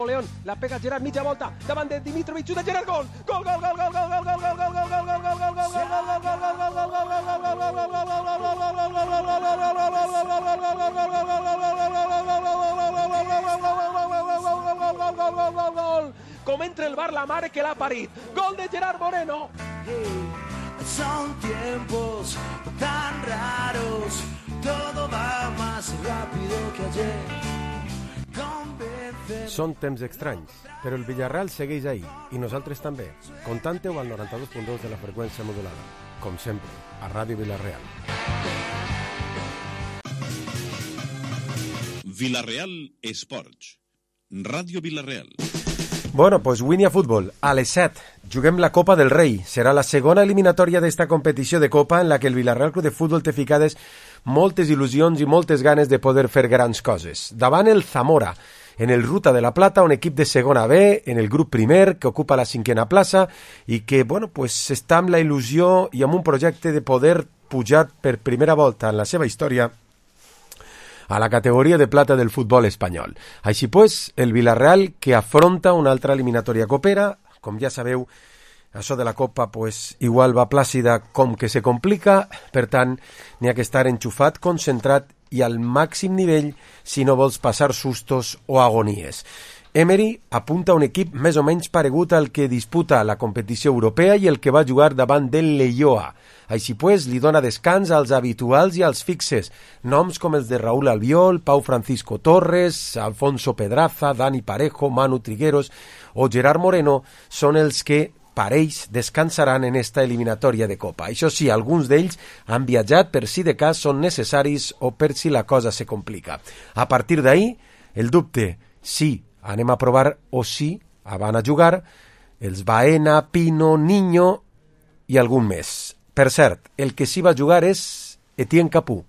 León, la pega Gerard, mitja volta, davant de Dimitrovic, de Gerard, gol! Gol, gol, gol, gol, gol, gol, gol, gol, gol, gol, gol, gol, gol, gol, com entra el bar la mare que l'ha parit. Gol de Gerard Moreno. Son tiempos tan raros, todo va más rápido que ayer. Són temps estranys, però el Villarreal segueix ahí, i nosaltres també. Contante-ho al 92.2 de la freqüència modulada. Com sempre, a Ràdio Villarreal. Villarreal Esports. Ràdio Villarreal. Bueno, pues Winia Futbol, a les 7. Juguem la Copa del Rei. Serà la segona eliminatòria d'esta competició de Copa en la que el Villarreal Club de Futbol té ficades moltes il·lusions i moltes ganes de poder fer grans coses. Davant el Zamora, en el Ruta de la Plata, un equip de segona B, en el grup primer, que ocupa la 5a plaça i que, bueno, pues està amb la il·lusió i amb un projecte de poder pujar per primera volta en la seva història a la categoria de plata del futbol espanyol. Així pues, el Villarreal que afronta una altra eliminatòria copera, com ja sabeu, això de la Copa pues, igual va plàcida com que se complica, per tant, n'hi ha que estar enxufat, concentrat i al màxim nivell si no vols passar sustos o agonies. Emery apunta un equip més o menys paregut al que disputa la competició europea i el que va jugar davant del Leioa. Així pues, li dona descans als habituals i als fixes, noms com els de Raúl Albiol, Pau Francisco Torres, Alfonso Pedraza, Dani Parejo, Manu Trigueros o Gerard Moreno són els que parells descansaran en esta eliminatòria de Copa. Això sí, alguns d'ells han viatjat per si de cas són necessaris o per si la cosa se complica. A partir d'ahí, el dubte, sí, anem a provar o sí, van a jugar els Baena, Pino, Niño i algun més. Per cert, el que sí va jugar és Etienne Capoue.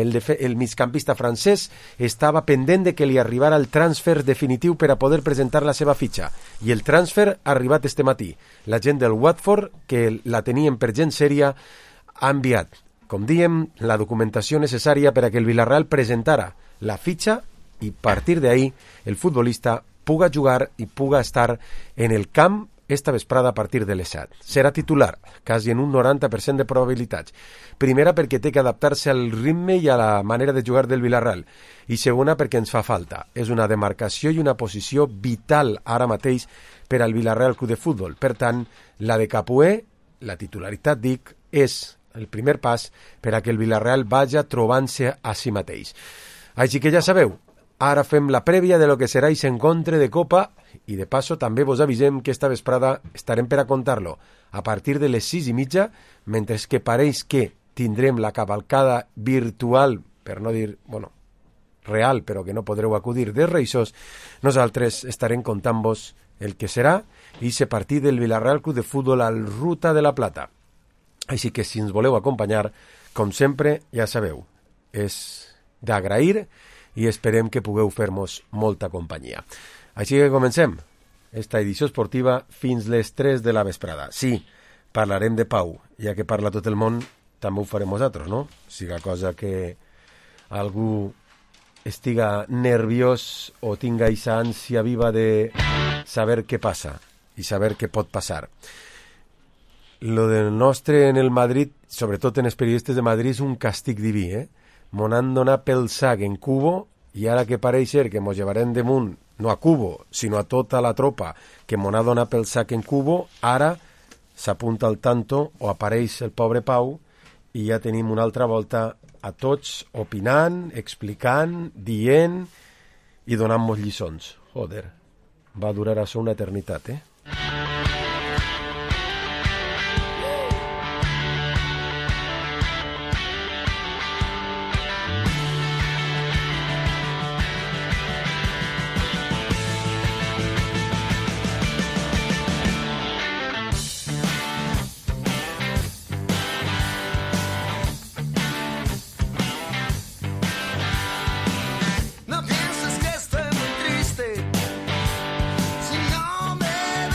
El migcampista francès estava pendent de que li arribara el transfer definitiu per a poder presentar la seva fitxa. I el transfer ha arribat este matí. La gent del Watford, que la tenien per gent sèria, ha enviat, com diem, la documentació necessària per a que el Villarreal presentara la fitxa i a partir d'ahí el futbolista puga jugar i puga estar en el camp esta vesprada a partir de les 7. Serà titular, quasi en un 90% de probabilitats. Primera, perquè té que adaptar-se al ritme i a la manera de jugar del Villarreal. I segona, perquè ens fa falta. És una demarcació i una posició vital ara mateix per al Villarreal Club de Futbol. Per tant, la de Capoue, la titularitat, dic, és el primer pas per a que el Villarreal vagi trobant-se a si mateix. Així que ja sabeu, ara fem la prèvia de lo que serà aquest encontre de Copa i de passo també vos avisem que esta vesprada estarem per a contar-lo a partir de les 6:30, mentre que pareix que tindrem la cavalcada virtual, per no dir, bueno, real, però que no podreu acudir de Reissos, nosaltres estarem contant-vos el que serà aquest partit del Villarreal Club de Futbol al Ruta de la Plata. Així que si ens voleu acompanyar, com sempre, ja sabeu, és d'agrair i esperem que pugueu fer-nos molta companyia. Així que comencem esta edició esportiva fins les 3 de la vesprada. Sí, parlarem de Pau, ja que parla tot el món, també ho farem nosaltres, no? Siga cosa que algú estiga nerviós o tinga aquesta ànsia viva de saber què passa i saber què pot passar. Lo del nostre en el Madrid, sobretot en els periodistes de Madrid, és un càstig diví, Mon han donat pel sac en Cubo i ara que pareix ser que mos llevarem damunt, no a Cubo, sinó a tota la tropa que mon ha donat pel sac en Cubo, ara s'apunta al tanto o apareix el pobre Pau i ja tenim una altra volta a tots opinant, explicant, dient i donant-nos lliçons. Joder, va durar això una eternitat, No pienses que estoy muy triste, si no me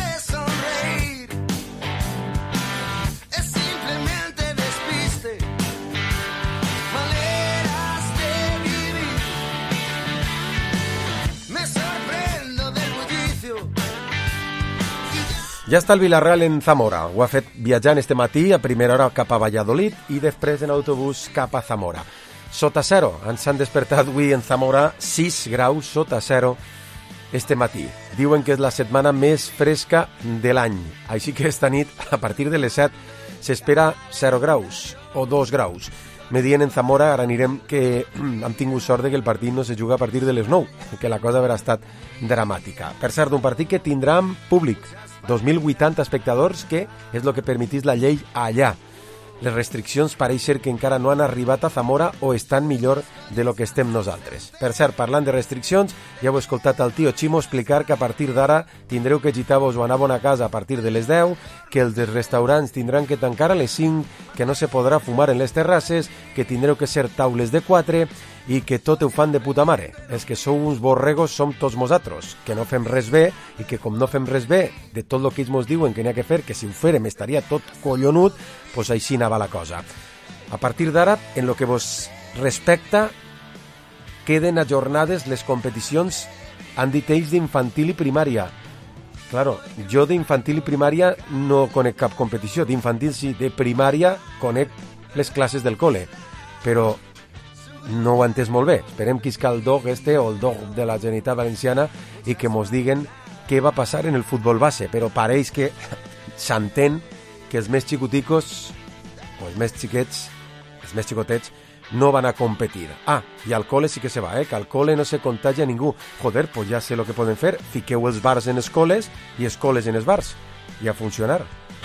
Ja està el Villarreal en Zamora. Ho ha fet viatjant este matí a primera hora cap a Valladolid i després en autobús cap a Zamora. Sota zero. Ens han despertat avui en Zamora 6 graus sota zero este matí. Diuen que és la setmana més fresca de l'any. Així que esta nit, a partir de les 7, s'espera 0 graus o 2 graus. Me dient en Zamora, ara anirem, que hem tingut sort de que el partit no se juga a partir de les 9, que la cosa haurà estat dramàtica. Per cert, un partit que tindrà públic, 2.080 espectadors, que és el que permetís la llei allà. Les restriccions pareix ser que encara no han arribat a Zamora o estan millor de lo que estem nosaltres. Per cert, parlant de restriccions, ja heu escoltat el tio Ximo explicar que a partir d'ara tindreu que gitar-vos o anar a casa a partir de les 10, que els restaurants tindran que tancar a les 5, que no se podrà fumar en les terrasses, que tindreu que ser taules de 4 i que tot ho fan de puta mare. Els que sou uns borregos som tots nosaltres, que no fem res bé i que com no fem res bé de tot el que ells mos diuen que n'hi ha que fer, que si ho fèrem estaria tot collonut, doncs així anava la cosa. A partir d'ara, en lo que vos respecta, queden ajornades les competicions, han dit ells, d'infantil i primària. Claro, jo d'infantil i primària no conec cap competició, d'infantil sí, de primària conec les classes del col·le, però no ho he entès molt bé. Esperem que isca el dog o el dog de la Generalitat Valenciana i que mos diguen què va passar en el futbol base, però pareix que s'entén que els més xicoticos o els més xiquets, els més xicotets, no van a competir. Ah, i al col·le sí que se va, que al col·le no se contagia ningú. Joder, pues ja sé lo que poden fer. Fiqueu els bars en les col·les i els col·les en els bars. I a funcionar.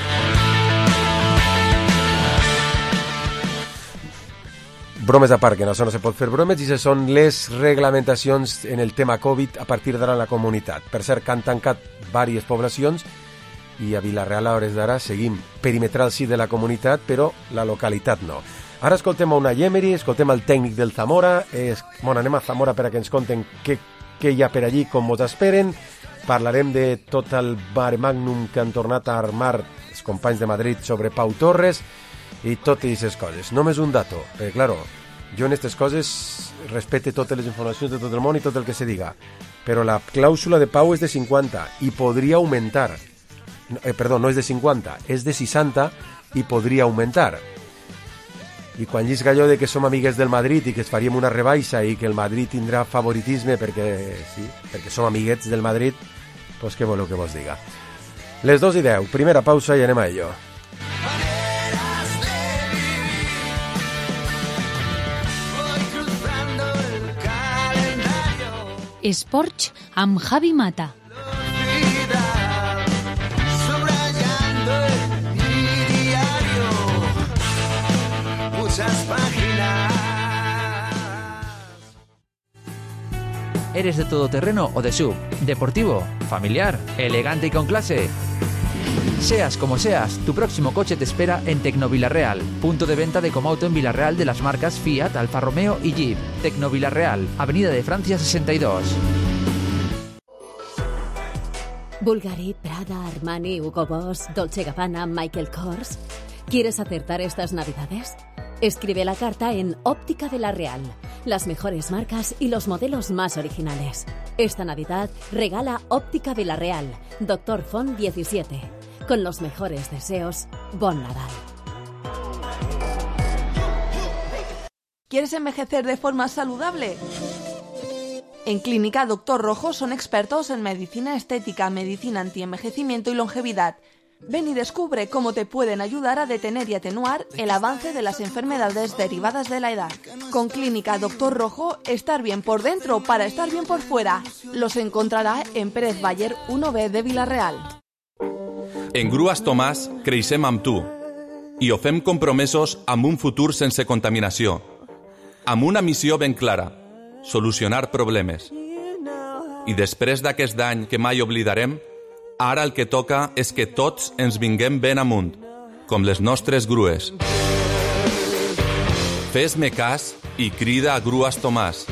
Bromes a part, que en això no se pot fer bromes, i se són les reglamentacions en el tema Covid a partir d'ara en la comunitat. Per cert, que han tancat diverses poblacions i a Vilareal a hores d'ara seguim perimetral sí de la comunitat, però la localitat no. Ara escoltem a Unai Emery, escoltem el tècnic del Zamora, anem a Zamora per a que ens conten què hi ha per allí, com mos esperen, parlarem de tot el mare magnum que han tornat a armar els companys de Madrid sobre Pau Torres i totes aquestes coses. Només un dato, perquè, claro, jo en aquestes coses respecte totes les informacions de tot el món i tot el que se diga, però la clàusula de Pau és de 50 i podria augmentar. Perdó, no és de 50, és de 60 i podria augmentar. I quan llisca allò de que som amigues del Madrid i que es faríem una rebaixa i que el Madrid tindrà favoritisme perquè som amiguets del Madrid, doncs què voleu que vos diga? Les 2:10, primera pausa i anem a ello. Esports amb Javi Mata. ¿Eres de todoterreno o de SUV? ¿Deportivo? ¿Familiar? ¿Elegante y con clase? Seas como seas, tu próximo coche te espera en Tecnovilarreal, punto de venta de Comauto en Vilarreal de las marcas Fiat, Alfa Romeo y Jeep. Tecnovilarreal, Avenida de Francia 62. Bulgari, Prada, Armani, Hugo Boss, Dolce & Gabbana, Michael Kors. ¿Quieres acertar estas navidades? Escribe la carta en Óptica de la Real. Las mejores marcas y los modelos más originales. Esta Navidad regala Óptica Villarreal, Doctor Font 17. Con los mejores deseos, Bon Nadal. ¿Quieres envejecer de forma saludable? En Clínica Doctor Rojo son expertos en medicina estética, medicina antienvejecimiento y longevidad. Ven y descubre cómo te pueden ayudar a detener y atenuar el avance de las enfermedades derivadas de la edad. Con Clínica Doctor Rojo, estar bien por dentro para estar bien por fuera. Los encontrará en Pérez Bayer 1B de Vilareal. En Grues Tomàs creixem amb tu i ho fem compromesos amb un futur sense contaminació, amb una missió ben clara, solucionar problemes. I després d'aquest any que mai oblidarem, ara el que toca és que tots ens vinguem ben amunt, com les nostres grues. Fes-me cas i crida a Grues Tomàs.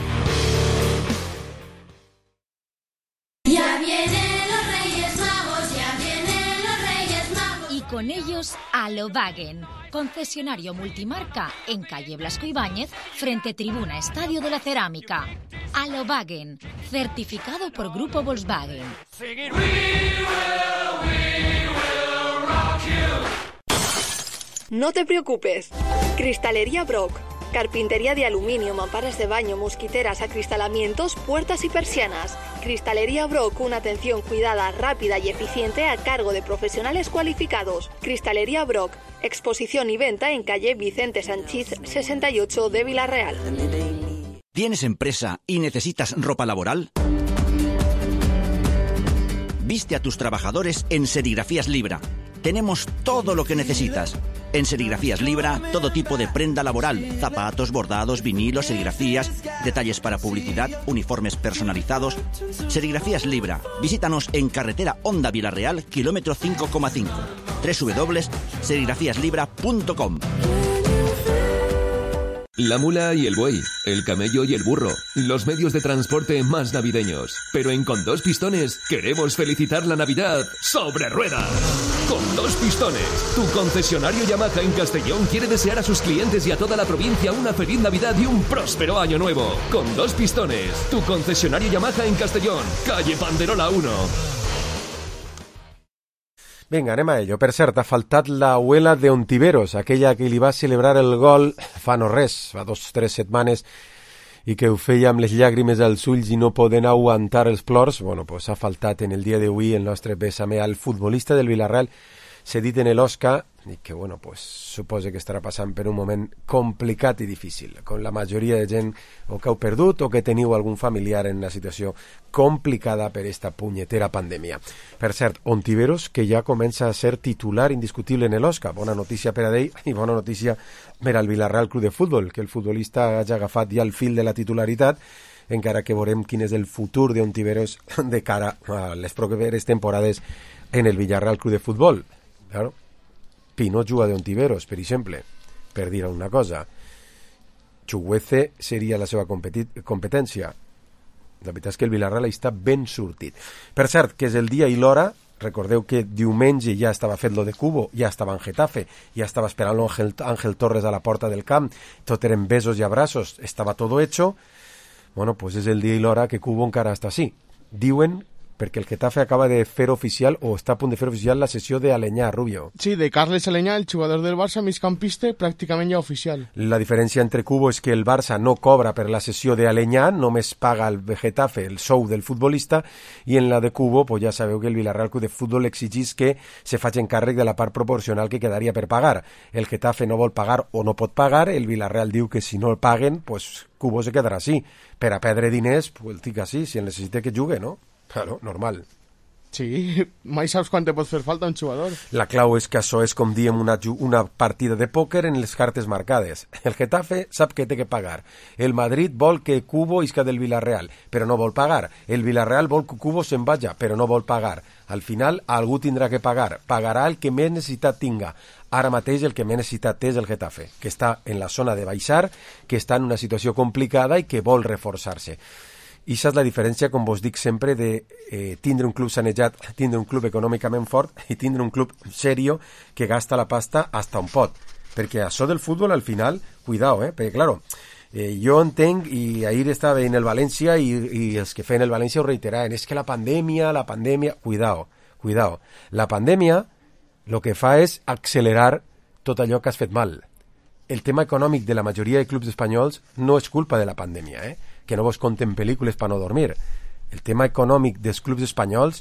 Con ellos, Alovagen, concesionario multimarca en calle Blasco Ibáñez, frente Tribuna Estadio de la Cerámica. Alovagen, certificado por Grupo Volkswagen. No te preocupes. Cristalería Brock. Carpintería de aluminio, mamparas de baño, mosquiteras, acristalamientos, puertas y persianas. Cristalería Brock, una atención cuidada, rápida y eficiente a cargo de profesionales cualificados. Cristalería Brock, exposición y venta en calle Vicente Sanchís 68 de Villarreal. ¿Tienes empresa y necesitas ropa laboral? Viste a tus trabajadores en Serigrafías Libra. Tenemos todo lo que necesitas. En Serigrafías Libra, todo tipo de prenda laboral, zapatos, bordados, vinilos, serigrafías, detalles para publicidad, uniformes personalizados. Serigrafías Libra. Visítanos en carretera Honda Villarreal, kilómetro 5,5. www.serigrafíaslibra.com. La mula y el buey, el camello y el burro, los medios de transporte más navideños. Pero en Con Dos Pistones queremos felicitar la Navidad sobre ruedas. Con Dos Pistones, tu concesionario Yamaha en Castellón quiere desear a sus clientes y a toda la provincia una feliz Navidad y un próspero año nuevo. Con Dos Pistones, tu concesionario Yamaha en Castellón, calle Panderola 1. Vinga, anem a ello. Per cert, ha faltat l'abuela de Ontiveros, aquella que li va celebrar el gol fa no res, fa 2 o 3 setmanes, i que ho feia amb les llàgrimes als ulls i no podent aguantar els plors. Bueno, pues ha faltat en el dia d'avui el nostre bésame al futbolista del Villarreal, cedit en l'Osca, i que, bueno, pues suposa que estarà passant per un moment complicat i difícil, con la majoria de gent o que heu perdut o que teniu algun familiar en una situació complicada per esta punyetera pandèmia. Per cert, Ontiveros, que ja comença a ser titular indiscutible en l'Osca. Bona notícia per a ell i bona notícia per al Villarreal Club de Futbol, que el futbolista hagi agafat ja el fil de la titularitat, encara que veurem quin és el futur d'Ontiveros de cara a les properes temporades en el Villarreal Club de Futbol. Claro, Pino juga d'Ontiveros, per exemple, per dir una cosa. Chuguece seria la seva competència. La veritat és que el Villarreal està ben sortit. Per cert, que és el dia i l'hora. Recordeu que diumenge ja estava fet lo de Cubo, ja estava en Getafe, ja estava esperant Ángel Torres a la porta del camp, tot eren besos i abraços, estava todo hecho. Bueno, pues és el dia i l'hora que Cubo encara està així. Diuen perquè el Getafe acaba de fer oficial, o està a punt de fer oficial, la sessió de Aleñá, Rubio. Sí, de Carles Aleñá, el jugador del Barça, migcampista, pràcticament ja oficial. La diferència entre Cubo és que el Barça no cobra per la sessió de Aleñá, només paga el Getafe el sou del futbolista, i en la de Cubo, pues ja sabeu que el Villarreal Club de Futbol exigís que se faci encàrrec de la part proporcional que quedaria per pagar. El Getafe no vol pagar o no pot pagar, el Villarreal diu que si no el paguen, pues Cubo se quedarà així. Per a perdre diners, pues el tic així, si el necessita que jugue, no? Claro, normal. Sí, mai saps quan te pot fer falta un jugador. La clau és que això és, com diem, una partida de pòquer en les cartes marcades. El Getafe sap que té que pagar. El Madrid vol que Cubo isca del Villarreal, però no vol pagar. El Villarreal vol que Cubo se'n vaja, però no vol pagar. Al final, algú tindrà que pagar. Pagarà el que més necessitat tinga. Ara mateix el que més necessitat és el Getafe, que està en la zona de baixar, que està en una situació complicada i que vol reforçar-se. I això és la diferència, com vos dic sempre, de tindre un club sanejat, tindre un club econòmicament fort i tindre un club serio que gasta la pasta hasta un pot. Perquè això del futbol, al final, cuidao, perquè, claro, jo entenc, i ahir estava en el València i els que feien el València ho reiteraven, és que la pandèmia, cuidao. La pandèmia el que fa és accelerar tot allò que has fet mal. El tema econòmic de la majoria de clubs espanyols no és culpa de la pandèmia, que no vos conten pel·lícules per no dormir. El tema econòmic dels clubs espanyols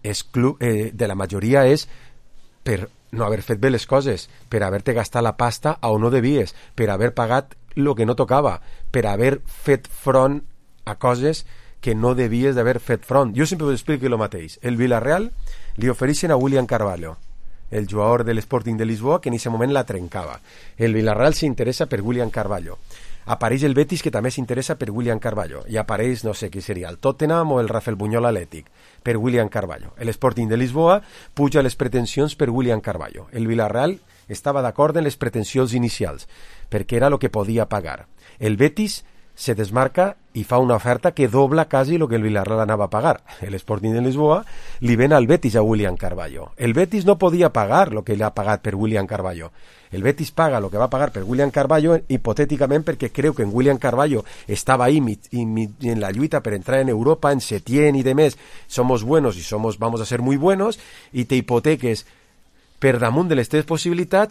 de la majoria és per no haver fet bé les coses, per haver-te gastat la pasta on no devies, per haver pagat el que no tocava, per haver fet front a coses que no devies d'haver fet front. Jo sempre us explico el mateix. El Villarreal li ofereixen a William Carvalho, el jugador de l'Sporting de Lisboa, que en aquest moment la trencava. El Villarreal s'interessa per William Carvalho. Apareix el Betis, que també s'interessa per William Carvalho, i apareix, no sé qui seria, el Tottenham o el Rafael Buñol Atlètic, per William Carvalho. L'Sporting de Lisboa puja les pretensions per William Carvalho. El Villarreal estava d'acord en les pretensions inicials, perquè era el que podia pagar. El Betis se desmarca i fa una oferta que dobla quasi el que el Villarreal anava a pagar. L'Sporting de Lisboa li ven al Betis a William Carvalho. El Betis no podia pagar el que li ha pagat per William Carvalho. El Betis paga el que va pagar per William Carvalho hipotèticament perquè creu que en William Carvalho estava ahí en la lluita per entrar en Europa, en Setién y demés. Somos buenos y vamos a ser muy buenos, i te hipoteques per damunt de les teves possibilitats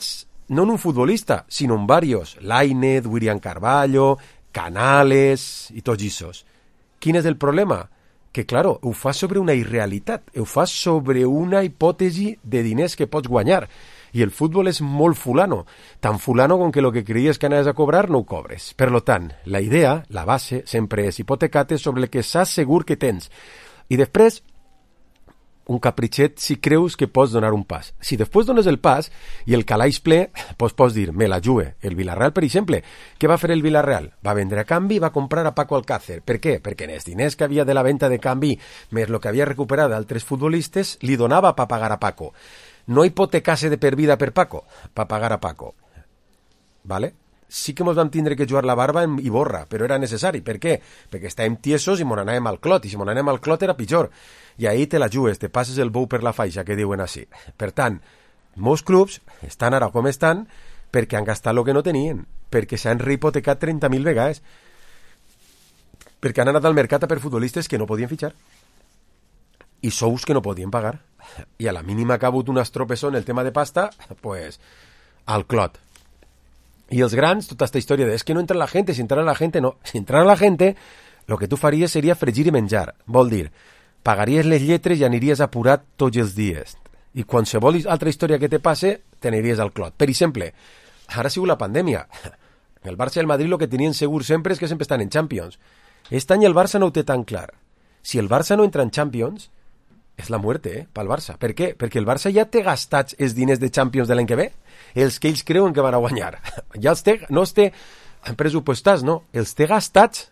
no en un futbolista, sinó en varios. Lainez, William Carvalho, Canales i tots aquests. Quin és el problema? Que, claro, ho fas sobre una irrealitat, ho fas sobre una hipòtesi de diners que pots guanyar. I el futbol és molt fulano, tan fulano com que lo que creies que anaves a cobrar no ho cobres. Per lo tant, la idea, la base, sempre és hipotecar-te sobre el que saps segur que tens. I després, un capritxet si creus que pots donar un pas. Si després dones el pas i el calaix ple, pots dir, me la jugue. El Villarreal, per exemple, què va fer el Villarreal? Va vendre a canvi i va comprar a Paco Alcácer. Per què? Perquè els diners que havia de la venda de canvi més el que havia recuperat d'altres futbolistes li donava per pagar a Paco. No hipotecase de per vida per Paco, per pagar a Paco. ¿Vale? Sí que ens vam tindre que jugar la barba i borra, però era necessari. Per què? Perquè estàvem tiesos i mon anàvem al clot, i si mon anàvem al clot era pitjor. I ahí te la jugues, te passes el bou per la faixa, que diuen així. Per tant, molts clubs estan ara com estan perquè han gastat el que no tenien, perquè s'han rehipotecat 30.000 vegades, perquè han anat al mercat a per futbolistes que no podien fitxar i sous que no podien pagar. I a la mínima que ha hagut un estropessó en el tema de pasta, pues al clot. I els grans, tota aquesta història de és que no entra la gent, si entrara la gent, no. Si entrara la gent, el que tu faries seria fregir i menjar. Vol dir, pagaries les lletres i aniries apurat tots els dies. I qualsevol altra història que te passe, t'aniries al clot. Per exemple, ara ha sigut la pandèmia. El Barça i el Madrid el que tenien segur sempre és que sempre estan en Champions. Aquest any el Barça no ho té tan clar. Si el Barça no entra en Champions, és la muerte, pel Barça. Per què? Perquè el Barça ja té gastats els diners de Champions de l'any que ve. Els que ells creuen que van a guanyar. Ja els té, no els té pressupostats, no. Els té gastats.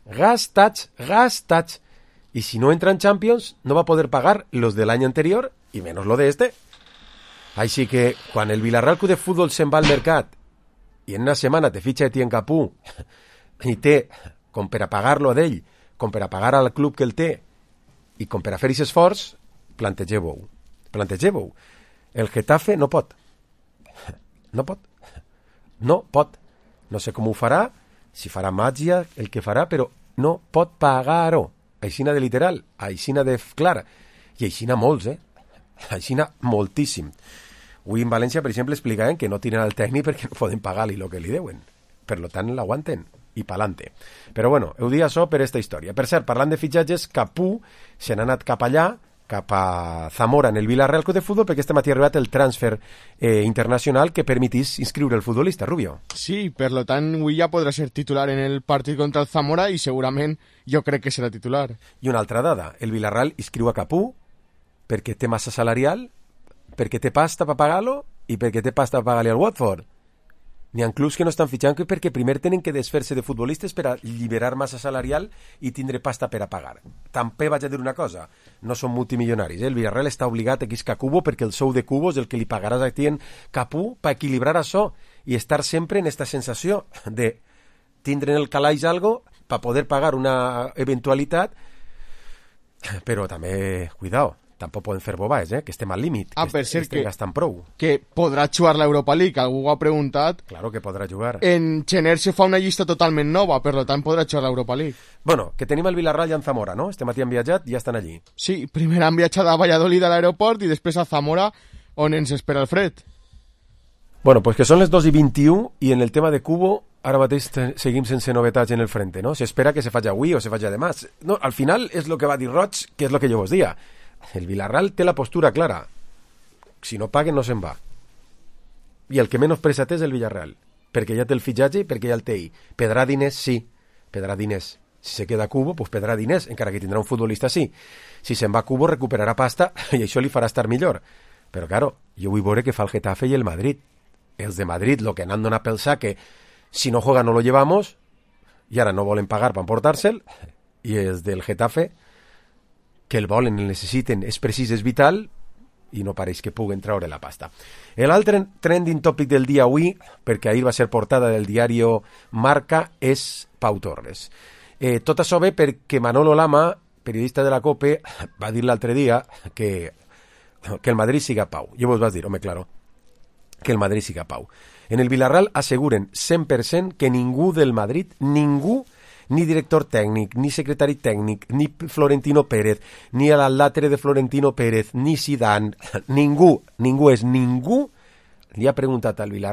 I si no entra en Champions, no va a poder pagar los de l'any anterior i menys lo de este. Així que, quan el Villarreal Club de Fútbol se'n va al mercat i en una setmana te fitxa Etienne Capú i té, com per a pagar-lo d'ell, com per a pagar al club que el té i com per a fer aquest esforç, plantegeu-ho. El Getafe no pot. No sé com ho farà, si farà màgia, el que farà, però no pot pagar-ho. Aixina de literal, aixina de clar. I aixina molts, Aixina moltíssim. Avui en València, per exemple, explicaven que no tiren el tècnic perquè no poden pagar-li el que li deuen. Per tant, l'aguanten i pa'lante. Però bueno, heu dit això per esta història. Per cert, parlant de fitxatges, Capú se n'ha anat cap allà, cap a Zamora en el Villarreal Club de Fútbol, perquè este matí ha arribat el transfer internacional que permitís inscriure el futbolista, Rubio. Sí, per lo tant, avui ja podrà ser titular en el partit contra el Zamora i segurament jo crec que serà titular. I una altra dada, el Villarreal inscriu a Capú perquè té massa salarial, perquè té pasta per pagar-lo i perquè té pasta per pagar-li al Watford. N'hi ha clubs que no estan fitxant perquè primer tenen que desfer-se de futbolistes per a alliberar massa salarial i tindre pasta per a pagar. També vaig a dir una cosa, no són multimilionaris. El Villarreal està obligat a quiscar Cubo perquè el sou de Cubo és el que li pagaràs a Etienne Capú per equilibrar això i estar sempre en esta sensació de tindre en el calaix algo per poder pagar una eventualitat, però també, cuidao, tampoc poden fer bobades, que estem al límit, que estem gastant prou. Que podrà jugar l'Europa League, algú ho ha preguntat. Claro que podrà jugar. En gener se fa una llista totalment nova, per tant podrà jugar l'Europa League. Bueno, que tenim el Villarreal i en Zamora, no? Este matí han viatjat i ja estan allí. Sí, primer han viatjat a Valladolid a l'aeroport i després a Zamora, on ens espera el fred. Bueno, pues que són les 2:21 i en el tema de Cubo ara mateix seguim sense novetats en el frente, no? S'espera que se faci avui o se faci demà. No, al final és el que va dir Roig, que és el que jo vos dia. El Villarreal té la postura clara. Si no paguen, no se'n va. I el que menys pressa té és el Villarreal. Perquè ja té el fitxatge i perquè ja el té ell. Pedrà diners, sí. Pedrà diners. Si se queda a Cubo, pues pedrà diners, encara que tindrà un futbolista, sí. Si se'n va a Cubo, recuperarà pasta i això li farà estar millor. Però, claro, jo vull veure què fa el Getafe i el Madrid. Els de Madrid, lo que n'han donat pel sac, que si no juega no lo llevamos, i ara no volen pagar per emportar-se'l, i els del Getafe, que el volen, el necessiten, és precís, és vital, i no pareix que puguen treure la pasta. L'altre trending topic del dia avui, perquè ahir va ser portada del diari Marca, és Pau Torres. Tot això ve perquè Manolo Lama, periodista de la COPE, va dir l'altre dia que el Madrid siga Pau. Jo vos vas dir, home, claro, que el Madrid siga Pau. En el Villarreal asseguren 100% que ningú del Madrid, ningú, ni director tècnic, ni secretari tècnic, ni Florentino Pérez, ni el latre de Florentino Pérez, ni Zidane, ningú li ha preguntat al Villarreal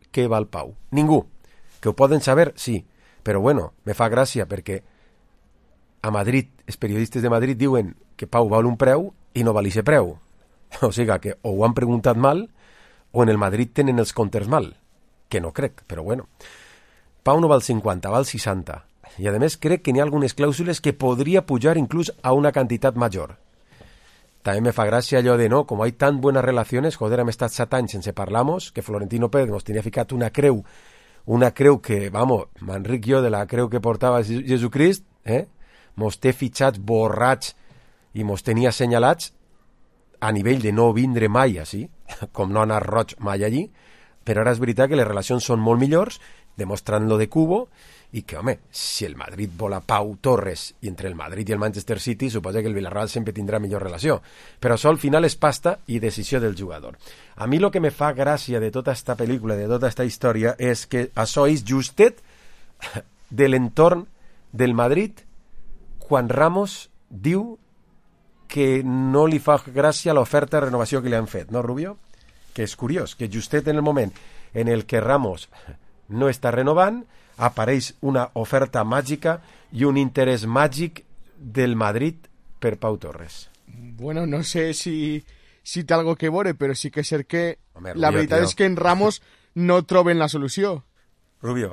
què val Pau. Ningú. Que ho poden saber, sí. Però bueno, me fa gràcia perquè a Madrid, els periodistes de Madrid diuen que Pau val un preu i no val ixe preu. O sigui que o ho han preguntat mal o en el Madrid tenen els comptes mal. Que no crec, però bueno. Pau no val 50, val 60. I a més crec que n'hi ha algunes clàusules que podria pujar inclús a una quantitat major. També me fa gràcia allò de, no, com hi ha tan buenas relaciones, joder, hem estat 7 anys sense parlar-nos, que Florentino Pérez nos tenia ficat una creu que, vamos, m'enric jo de la creu que portava Jesucrist, mos té fitxats borrats i mos tenia assenyalats a nivell de no vindre mai així, com no anar roig mai allí, però ara és veritat que les relacions són molt millors, demostrant lo de Cubo, i que, home, si el Madrid vol a Pau Torres i entre el Madrid i el Manchester City suposa que el Villarreal sempre tindrà millor relació, però això al final és pasta i decisió del jugador. A mi el que me fa gràcia de tota esta pel·lícula, de tota esta història, és que això és justet de l'entorn del Madrid quan Ramos diu que no li fa gràcia l'oferta de renovació que li han fet, no, Rubio? Que és curiós, que justet en el moment en el que Ramos no està renovant, apareix una oferta màgica i un interès màgic del Madrid per Pau Torres. Bueno, no sé si té algo que veure, però sí que és cert que Home, la veritat és que en Ramos no troben la solució. Rubio,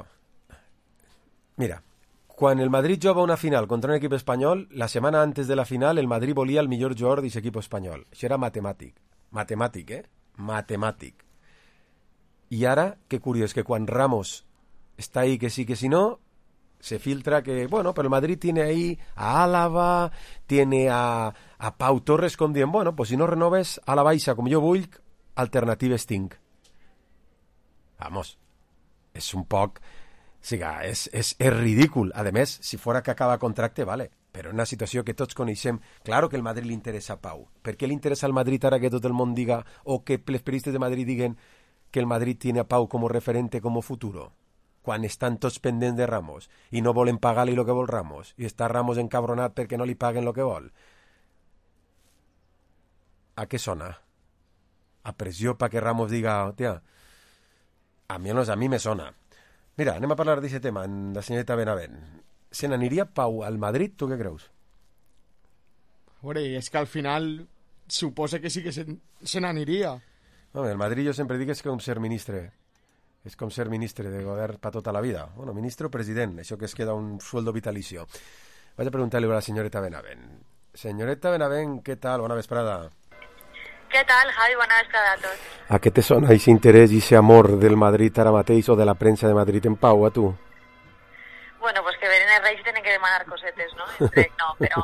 mira, quan el Madrid jugava una final contra un equip espanyol, la setmana antes de la final el Madrid volia el millor jugador d'aquest equip espanyol. Això era matemàtic. Matemàtic, Matemàtic. I ara, que curiós, que quan Ramos está ahí que sí, que si no, se filtra que, bueno, pero el Madrid tiene ahí a Álava, tiene a Pau Torres, com dient, bueno, pues si no renoves a la baixa com jo vull, alternatives tinc. Vamos, és un poc... O sigui, és ridícul. A més, si fora que acaba contracte, vale, però en una situació que tots coneixem, claro que el Madrid li interessa a Pau. Per què li interessa al Madrid ara que tot el món diga, o que els periodistes de Madrid diguen que el Madrid tiene a Pau como referente, como futuro? Quan estan tots pendents de Ramos i no volen pagar-li el que vol Ramos i està Ramos encabronat perquè no li paguen el que vol. A què sona? A pressió perquè Ramos diga, hòstia, a mi me sona. Mira, anem a parlar d'aquest tema, la senyoreta Benavent. Se n'aniria Pau al Madrid, tu què creus? A veure, és que al final suposa que sí que se n'aniria. Home, el Madrid jo sempre dic que és com ser ministre. És com ser ministre de govern per tota la vida. Bueno, ministre o president, això que es queda un sueldo vitalicio. Vaig a preguntar-li a la senyoreta Benavent. Senyoreta Benavent, què tal? Bona vesprada. ¿Qué tal, Javi? Buena vesprada a tots. A què te sona ese interés y ese amor del Madrid ara mateix o de la prensa de Madrid en Pau, a tu? Bueno, pues que venen els Reis tenen que demanar cosetes, no? No, però...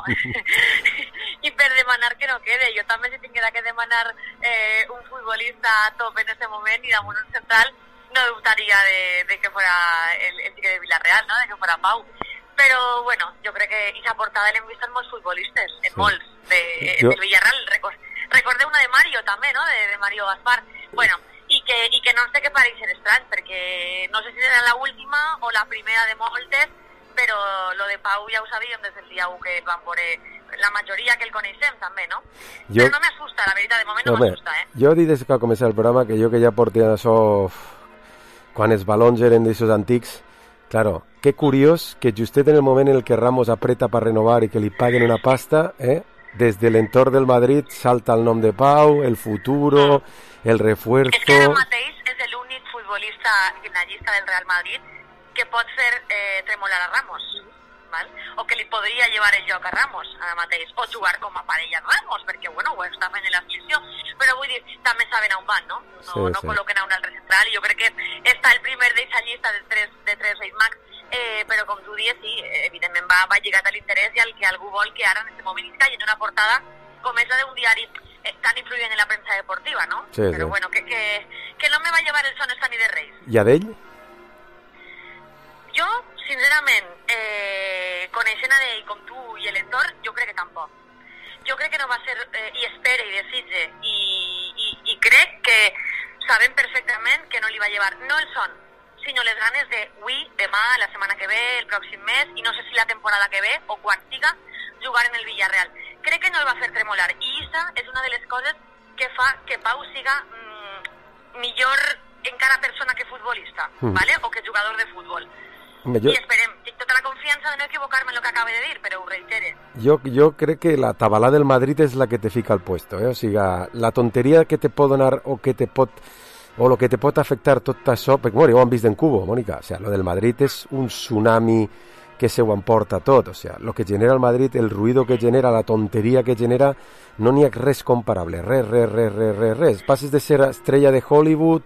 I per demanar que no quede. Jo també si tinguera que demanar un futbolista a top en ese moment i damunt un central, no dubtaría de que fuera el chico de Villarreal, ¿no? De que fuera Pau. Pero bueno, yo creo que esa portada l'hem vist en molts futbolistes, en molts, del Villarreal. Recordé una de Mario també, no? De Mario Gaspar. Bueno, i que no sé què pareix ser estrany, perquè no sé si era la última o la primera de moltes, però lo de Pau ja ho sabíem des del dia 1 que van veure la majoria que el coneixem també, no? Però no m'assusta, la veritat, de moment no m'assusta, Jo he dit des que va començar el programa que jo que ja porté això quan els balons eren d'aixòs antics, claro, que curiós que justet en el moment en el que Ramos apreta per renovar i que li paguen una pasta, des de l'entorn del Madrid salta el nom de Pau, el futuro, el refuerzo... És que ara mateix és l'únic futbolista en la llista del Real Madrid que pot fer tremolar a Ramos, val? O que li podria llevar el joc a Ramos ara mateix, o jugar com a parella a Ramos, perquè bueno, ho està fent en la selecció, però vull dir, també saben on van, no? No col·loquen a un altre central, i jo crec que està el primer d'aquesta llista de tres Reis Max, però com tu dius, sí, evidentment va lligat a l'interès i al que algú vol que ara en aquest moment està en una portada com és la d'un diari tan influent en la premsa deportiva, no? Sí, però bueno, que no me va llevar el son esta ni de Reis. I a d'ell? Jo, sincerament, coneixent a ell com tu i l'entorn, jo crec que tampoc. Jo crec que no va ser, i espere i desitge, i crec que sabem perfectament que no li va llevar no el son, sinó les ganes de avui, demà, la setmana que ve, el pròxim mes, i no sé si la temporada que ve, o quan siga, jugar en el Villarreal. Crec que no el va fer tremolar, i això és una de les coses que fa que Pau siga millor encara persona que futbolista, ¿vale? O que jugador de futbol. I esperem, tinc tota la confiança de no equivocar-me en el que acaba de dir, però ho reitere. Jo crec que la tabalà del Madrid és la que te fica al puesto, O sigui, la tonteria que te pot donar o lo que te pot afectar tot això, perquè bueno, ja ho hem vist en Cubo, Mònica, o sigui, lo del Madrid és un tsunami que se ho emporta tot, o sigui, lo que genera el Madrid, el ruïdo que genera, la tonteria que genera, no n'hi ha res comparable, res. Passes de ser estrella de Hollywood